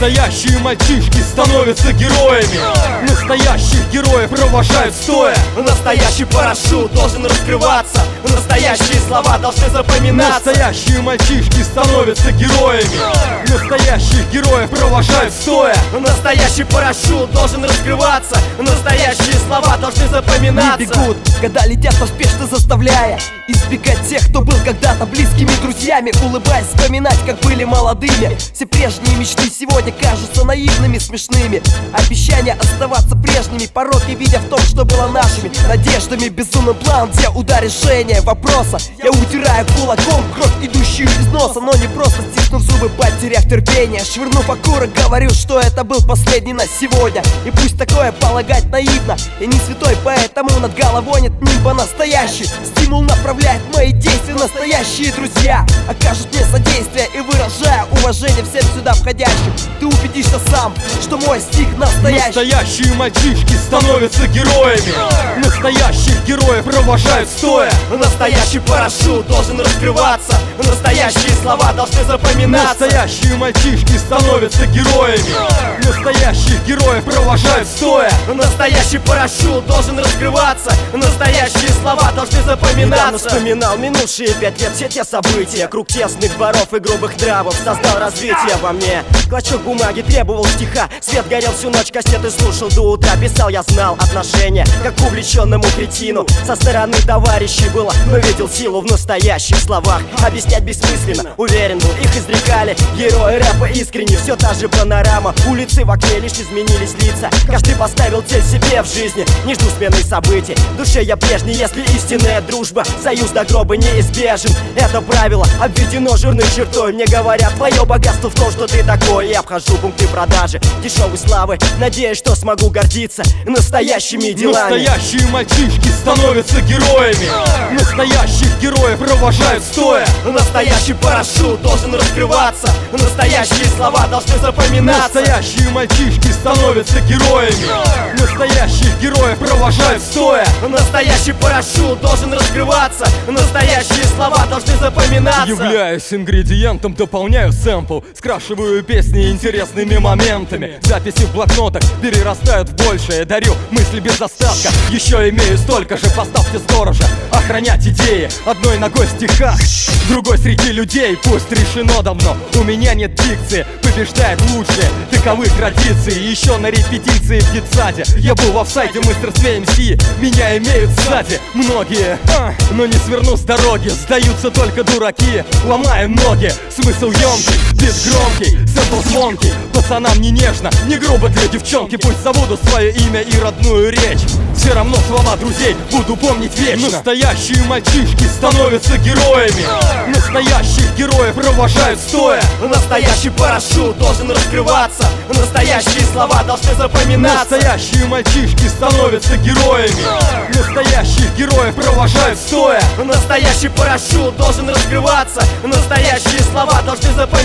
Настоящие мальчишки становятся героями. Настоящих героев провожают стоя. Настоящий парашют должен раскрываться. Настоящие слова должны запоминаться. Настоящие мальчишки становятся героями. Настоящих героев провожают стоя. Настоящий парашют должен раскрываться. Настоящие слова должны запоминаться. Не бегут, года летят поспешно, заставляя избегать тех, кто был когда-то близкими друзьями. Улыбаясь, вспоминать, как были молодыми. Все прежние мечты сегодня кажутся наивными, смешными. Обещания оставаться прежними, пороки видя в том, что было нашими надеждами. Безумный план, где удар решения вопроса. Я утираю кулаком кровь, идущую из носа, но не просто стиснув зубы, потеряв терпение. Швырнув окурок, говорю, что это был последний на сегодня. И пусть такое полагать наивно, я не святой, поэтому над головой нет нимба настоящий. Стимул направляет мои действия, настоящие друзья окажут мне содействие, и выражая уважение всем сюда входящим, ты убедишься сам, что мой стих настоящий. Настоящие мальчишки становятся героями. Настоящих героев провожают стоя. Настоящий парашют должен раскрываться. Настоящие слова должны запоминаться. Настоящие мальчишки становятся героями. Настоящих героев провожают стоя. Настоящий парашют должен раскрываться. Настоящие слова должны запоминаться. Недавно вспоминал минувшие 5 лет, все те события. Круг тесных дворов и грубых нравов создал развитие во мне. Клочок бумаги требовал стиха. Свет горел всю ночь, кассеты слушал до утра. Писал, я знал отношение, как к увлеченному кретину. Со стороны товарищей было, но видел силу в настоящих словах. Объяснять бессмысленно, уверен был, их изрекали герои рэпа искренне. Все та же панорама, улицы в окне, лишь изменились лица. Каждый поставил цель себе в жизни, не жду смены событий. В душе я прежний, если истинная дружба, союз до гроба неизбежен. Это правило обведено жирной чертой. Мне говорят, твое богатство в том, что ты такой. Я обхожу пункты продажи дешевой славы, надеюсь, что смогу гордиться настоящими делами. Настоящие мальчишки становятся героями. Настоящих героев провожают стоя. Настоящий парашют должен раскрываться. Настоящие слова должны запоминаться. Настоящие мальчишки становятся героями. Настоящих героев провожают стоя. Настоящий парашют должен раскрываться. Настоящие слова должны запоминаться. Являюсь ингредиентом, дополняю сэмпл, скрашиваю песни интересными моментами. Записи в блокнотах перерастают в большее. Дарю мысли без остатка, еще имею столько же. Поставьте сторожа, охранять идеи. Одной ногой в стихах, другой среди людей. Пусть решено давно, у меня нет дикции. Побеждает лучшее, таковы традиции. Еще на репетиции в детсаде я был в офсайде в мастерстве МС. Меня имеют сзади многие, но не сверну с дороги. Сдаются только дураки, ломая ноги. Смысл емкий, бит громкий, сэмпл звонкий. Пацанам не нежно, не грубо для девчонки. Пусть забуду свое имя и родную речь, все равно слова друзей буду помнить вечно. Настоящие мальчишки становятся героями. Настоящих героев провожают стоя. Настоящий парашют должен раскрываться. Настоящие слова должны запоминаться. Настоящие мальчишки становятся героями. Настоящих героев провожают стоя. Настоящий парашют должен раскрываться. Настоящие слова должны запоминаться.